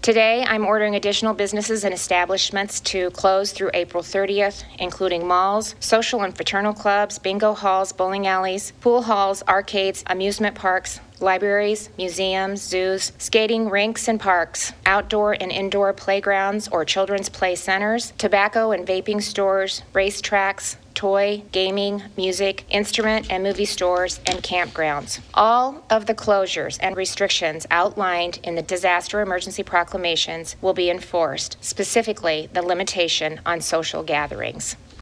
Today, I'm ordering additional businesses and establishments to close through April 30th, including malls, social and fraternal clubs, bingo halls, bowling alleys, pool halls, arcades, amusement parks, libraries, museums, zoos, skating rinks and parks, outdoor and indoor playgrounds or children's play centers, tobacco and vaping stores, racetracks, toy, gaming, music, instrument and movie stores, and campgrounds. All of the closures and restrictions outlined in the disaster emergency proclamations will be enforced, specifically the limitation on social gatherings.